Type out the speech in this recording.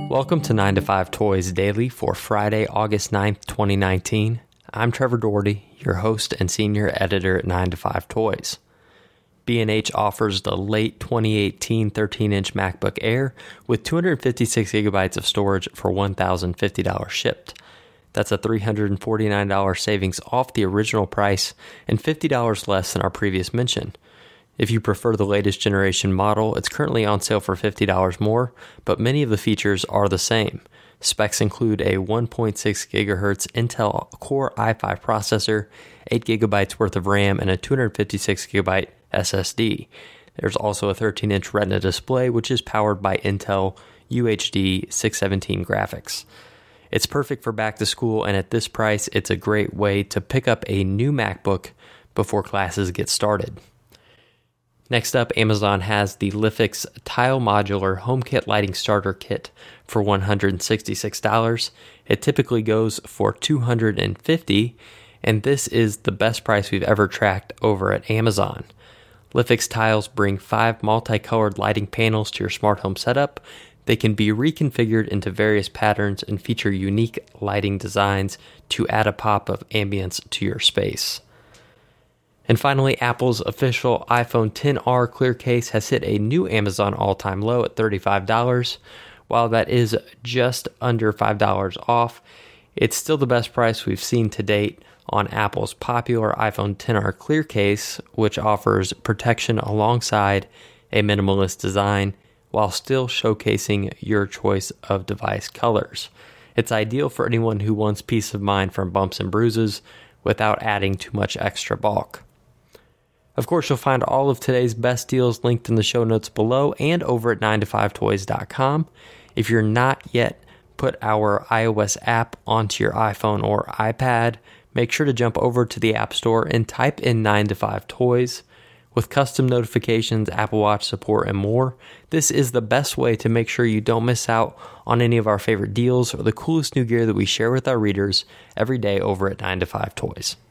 Welcome to 9 to 5 Toys Daily for Friday, August 9th, 2019. I'm Trevor Doherty, your host and senior editor at 9 to 5 Toys. B&H offers the late 2018 13-inch MacBook Air with 256 gigabytes of storage for $1,050 shipped. That's a $349 savings off the original price and $50 less than our previous mention. If you prefer the latest generation model, it's currently on sale for $50 more, but many of the features are the same. Specs include a 1.6 GHz Intel Core i5 processor, 8 GB worth of RAM, and a 256 GB SSD. There's also a 13-inch Retina display, which is powered by Intel UHD 617 graphics. It's perfect for back to school, and at this price, it's a great way to pick up a new MacBook before classes get started. Next up, Amazon has the Lifix Tile Modular HomeKit Lighting Starter Kit for $166. It typically goes for $250, and this is the best price we've ever tracked over at Amazon. Lifix tiles bring 5 multicolored lighting panels to your smart home setup. They can be reconfigured into various patterns and feature unique lighting designs to add a pop of ambience to your space. And finally, Apple's official iPhone XR clear case has hit a new Amazon all-time low at $35. While that is just under $5 off, it's still the best price we've seen to date on Apple's popular iPhone XR clear case, which offers protection alongside a minimalist design while still showcasing your choice of device colors. It's ideal for anyone who wants peace of mind from bumps and bruises without adding too much extra bulk. Of course, you'll find all of today's best deals linked in the show notes below and over at 9to5toys.com. If you're not yet put our iOS app onto your iPhone or iPad, make sure to jump over to the App Store and type in 9to5toys. With custom notifications, Apple Watch support, and more, this is the best way to make sure you don't miss out on any of our favorite deals or the coolest new gear that we share with our readers every day over at 9to5toys.